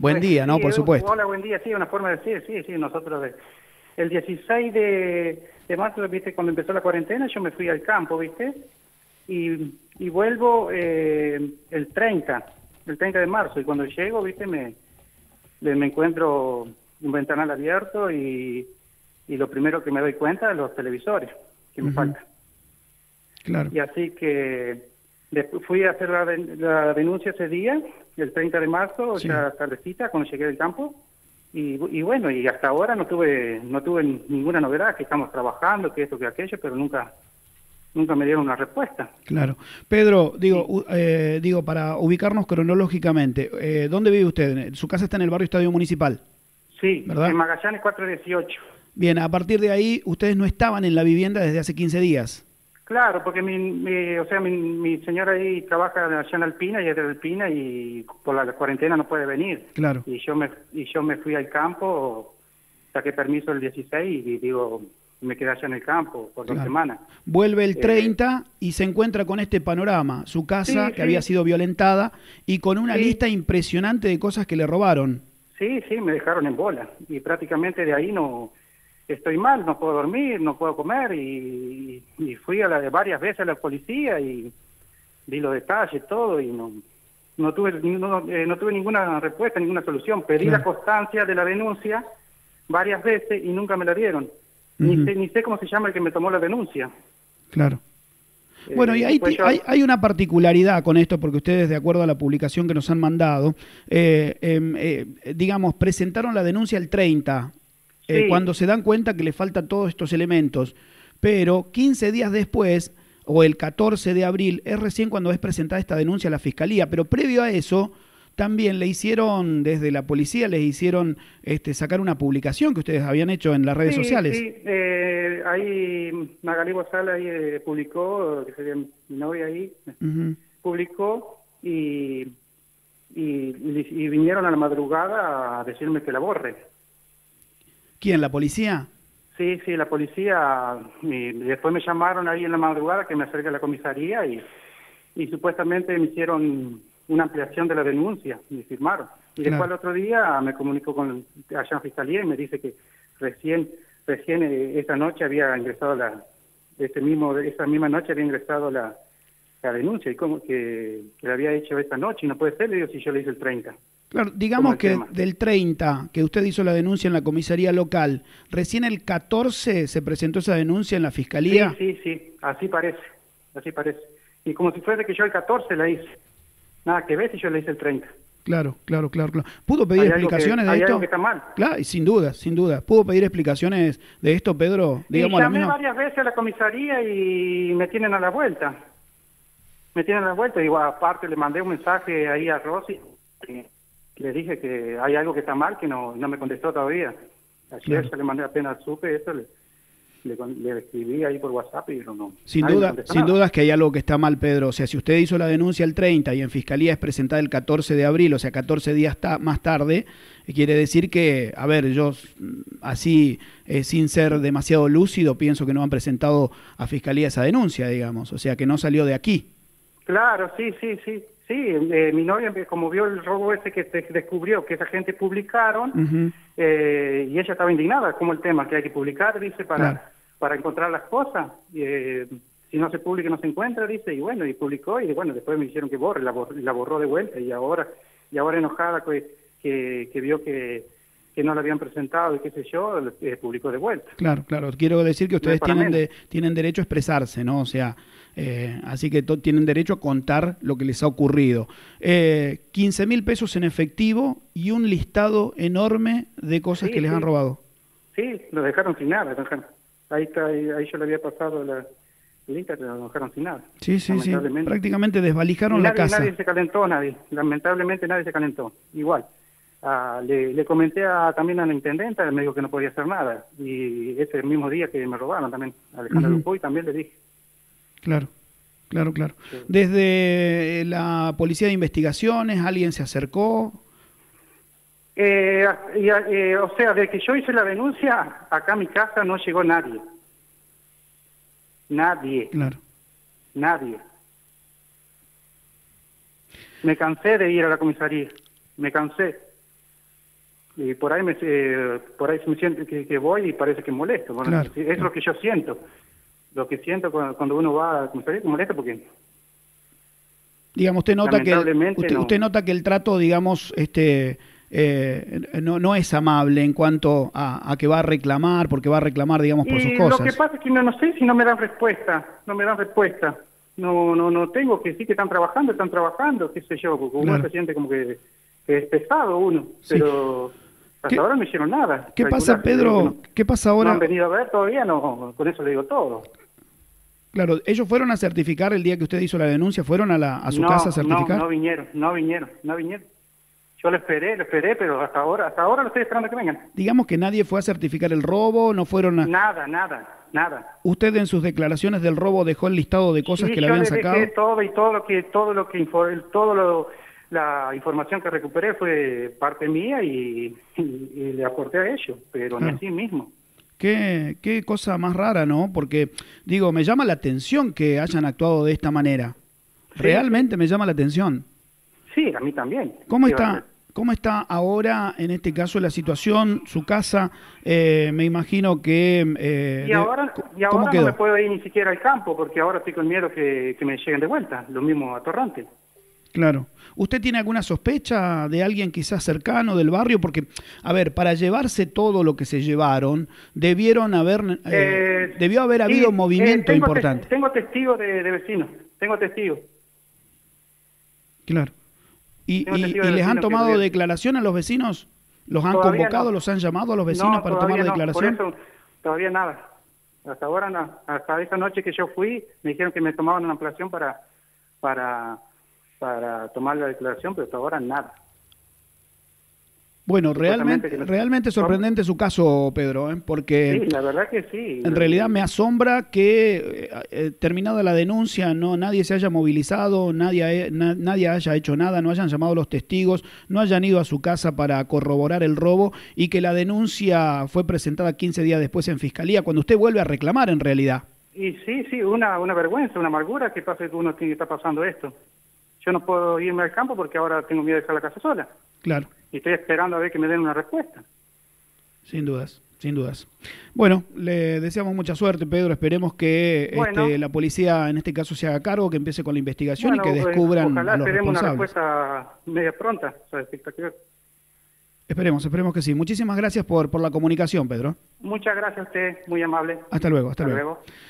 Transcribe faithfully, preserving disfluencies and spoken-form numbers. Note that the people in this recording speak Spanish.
Buen Pues, día, ¿no? sí, Por eh, supuesto. hola, buen día, sí, una forma de decir, sí, sí, nosotros de- el dieciséis de, de marzo, viste, cuando empezó la cuarentena, yo me fui al campo, viste, y, y vuelvo eh, el treinta, el treinta de marzo, y cuando llego, viste, me, me, me encuentro un ventanal abierto y, y lo primero que me doy cuenta es los televisores que me Ujú. faltan. Claro. Y así que después fui a hacer la, den- la denuncia ese día, el treinta de marzo, Sí. ya tardecita, cuando llegué del campo. Y, y bueno, y hasta ahora no tuve no tuve ninguna novedad, que estamos trabajando, que esto, que aquello, pero nunca nunca me dieron una respuesta. Claro. Pedro, digo, Sí, u- eh, digo para ubicarnos cronológicamente, eh, ¿dónde vive usted? Su casa está en el barrio Estadio Municipal, sí, en ¿verdad? Magallanes cuatrocientos dieciocho. Bien, a partir de ahí, ustedes no estaban en la vivienda desde hace quince días. Claro, porque mi, mi- o sea, mi, mi señora ahí trabaja allá en Alpina y es de Alpina y por la cuarentena no puede venir. Claro. Y yo me y yo me fui al campo, saqué permiso el dieciséis y digo, me quedé allá en el campo por dos Claro. semanas. Vuelve el Eh, treinta y se encuentra con este panorama, su casa sí, que había sí, sido violentada y con una lista sí, impresionante de cosas que le robaron. sí, sí, me dejaron en bola y prácticamente de ahí no estoy mal, no puedo dormir, no puedo comer y, y fui a la, varias veces a la policía y di los detalles, todo y no no tuve no, eh, no tuve ninguna respuesta, ninguna solución. Pedí la Claro. constancia de la denuncia varias veces y nunca me la dieron. Ni Ujú. sé ni sé cómo se llama el que me tomó la denuncia. Claro. Bueno, y Eh, ahí después ti- yo, hay, hay una particularidad con esto, porque ustedes, de acuerdo a la publicación que nos han mandado, eh, em, eh, digamos, presentaron la denuncia el treinta, eh, cuando sí, se dan cuenta que le faltan todos estos elementos, pero quince días después, o el catorce de abril, es recién cuando es presentada esta denuncia a la Fiscalía, pero previo a eso, también le hicieron, desde la policía, les hicieron este, sacar una publicación que ustedes habían hecho en las redes sí, sociales. sí. Eh, ahí Magalí Bozala ahí eh, publicó, que sería mi novia ahí, Ujú. publicó y, y, y vinieron a la madrugada a decirme que la borre. ¿Quién, la policía? Sí, sí, la policía, y después me llamaron ahí en la madrugada que me acerque a la comisaría y, y supuestamente me hicieron una ampliación de la denuncia, me firmaron. Y después Claro. al otro día me comunico con allá en Fiscalía y me dice que recién, recién eh, esa noche había ingresado la, ese mismo, esa misma noche había ingresado la, la denuncia y como que, que la había hecho esa noche y no puede ser, le digo, si yo le hice el treinta. Claro, ¿Cómo digamos el que tema? del treinta, que usted hizo la denuncia en la comisaría local, recién el catorce se presentó esa denuncia en la Sí, fiscalía. sí, sí, así parece, así parece. Y como si fuese que yo el catorce la hice. Nada que ver si yo le hice el treinta. Claro, claro, claro, claro. ¿Pudo pedir Hay algo que, explicaciones de hay algo que esto? está mal. Claro, y sin duda, sin duda. ¿Pudo pedir explicaciones de esto, Pedro? Y Digamos a la llamé misma. varias veces a la comisaría y me tienen a la vuelta. Me tienen a la vuelta. Igual aparte le mandé un mensaje ahí a Rosy. Y le dije que hay algo que está mal, que no, no me contestó todavía. Ayer Claro. ya le mandé, apenas supe eso, le, le, con- le escribí ahí por WhatsApp y no, no, Sin nadie me duda, contestó sin nada. duda es que hay algo que está mal, Pedro. O sea, si usted hizo la denuncia el treinta y en fiscalía es presentada el catorce de abril, o sea, catorce días ta- más tarde, eh, quiere decir que, a ver, yo mm, así, eh, sin ser demasiado lúcido, pienso que no han presentado a fiscalía esa denuncia, digamos. O sea, que no salió de aquí. Claro, sí, sí, sí. Sí, eh, mi novia, eh, como vio el robo ese que se descubrió, que esa gente publicaron, Ujú. eh, y ella estaba indignada, como el tema que hay que publicar, dice, Claro, para para encontrar las cosas. Eh, si no se publica, no se encuentra, dice, y bueno, y publicó, y bueno, después me dijeron que borre, la, bor- la borró de vuelta, y ahora y ahora enojada que, que, que vio que, que no la habían presentado y qué sé yo, eh, publicó de vuelta. claro, claro. Quiero decir que No es ustedes para tienen, menos. de, tienen derecho a expresarse, ¿no? O sea, eh, así que to- tienen derecho a contar lo que les ha ocurrido. Eh, quince mil pesos en efectivo y un listado enorme de cosas que Sí, les han sí, robado. sí, lo dejaron sin nada. lo dejaron- Ahí está, ahí, ahí yo le había pasado la lista, pero lo dejaron sin nada, Sí, sí, sí. lamentablemente. Prácticamente Y desvalijaron la nadie, nadie casa. se calentó, nadie. Lamentablemente nadie se calentó. Igual. Ah, le, le comenté a, también a la intendenta, me dijo que no podía hacer nada. Y ese mismo día que me robaron también, Alejandro Ujú. Dupuy, también le dije. Claro, claro, claro. Sí. Desde la policía de investigaciones, alguien se acercó. Eh, y, eh, o sea, de que yo hice la denuncia, acá a mi casa no llegó nadie. Nadie, Claro. nadie. Me cansé de ir a la comisaría, me cansé. Y por ahí me, eh, por ahí me siento que, que voy y parece que molesto. Bueno, Claro, es claro. lo que yo siento. Lo que siento cuando, cuando uno va a comisaría, que molesta porque Digamos, usted nota que el, lamentablemente usted, no. usted nota que el trato, digamos, este eh, no, no es amable en cuanto a, a que va a reclamar, porque va a reclamar, digamos, por sus Y lo que cosas. pasa es que no, no sé si no me dan respuesta, no me dan respuesta. No, no, no tengo que sí que están trabajando, están trabajando, qué sé yo, porque uno Claro. se siente como que, que es pesado uno, Sí. pero hasta ¿Qué- ahora no hicieron nada. ¿Qué pasa, Calcular, digo que Pedro? no, ¿Qué pasa no ahora? han venido a ver todavía, no, con eso le digo todo. Claro, ellos fueron a certificar el día que usted hizo la denuncia, fueron a, la, a su no, casa a certificar. No, no vinieron, no vinieron, no vinieron. Yo lo esperé, lo esperé, pero hasta ahora, hasta ahora lo estoy esperando que vengan. Digamos que nadie fue a certificar el robo, no fueron a... Nada, nada, nada. ¿Usted en sus declaraciones del robo dejó el listado de cosas Sí, que le yo habían le sacado? dejé todo y todo lo que, todo lo que, info- todo lo, la información que recuperé fue parte mía y, y, y le aporté a ellos, pero Claro. ni así mismo. Qué, qué cosa más rara, ¿no? Porque, digo, me llama la atención que hayan actuado de esta manera. Sí. Realmente me llama la atención. Sí, a mí también. ¿Cómo ¿Qué va a está, hacer? cómo está ahora, en este caso, la situación, su casa? Eh, me imagino que... eh, Y de- ahora, y ¿Cómo ahora quedó? no me puedo ir ni siquiera al campo porque ahora estoy con miedo que, que me lleguen de vuelta, lo mismo a Torrante. Claro. ¿Usted tiene alguna sospecha de alguien quizás cercano del barrio? Porque, a ver, para llevarse todo lo que se llevaron, debieron haber, eh, Eh, debió haber sí, habido un eh, movimiento tengo te- importante. tengo testigos de, de vecinos, tengo testigos. Claro. ¿Y, Tengo y- testigos y de les han vecinos que tomado tuvieron- declaración a los vecinos? ¿Los han Todavía convocado, no. los han llamado a los vecinos No, para todavía tomar no, declaración? por eso todavía nada. Hasta ahora no. Hasta esa noche que yo fui, me dijeron que me tomaban una ampliación para, para, para tomar la declaración, pero hasta ahora nada. Bueno, Supuestamente realmente, que no- realmente sorprendente su caso, Pedro, ¿eh? Porque... Sí, la verdad que sí. En realidad me asombra que, eh, eh, terminada la denuncia, no nadie se haya movilizado, nadie, eh, na- nadie haya hecho nada, no hayan llamado a los testigos, no hayan ido a su casa para corroborar el robo y que la denuncia fue presentada quince días después en Fiscalía, cuando usted vuelve a reclamar en realidad. Y sí, sí, una, una vergüenza, una amargura que pase que uno tiene que estar pasando esto. Yo no puedo irme al campo porque ahora tengo miedo de dejar la casa sola. Claro, Y estoy esperando a ver que me den una respuesta. sin dudas, sin dudas. Bueno, le deseamos mucha suerte, Pedro, esperemos que Bueno. este, la policía en este caso se haga cargo, que empiece con la investigación Bueno, y que eh, descubran ojalá a los esperemos una responsables. respuesta media pronta, o sea, espectacular. Esperemos, esperemos que sí. Muchísimas gracias por, por la comunicación, Pedro. Muchas gracias a usted, muy amable. Hasta luego, hasta, Hasta luego. luego.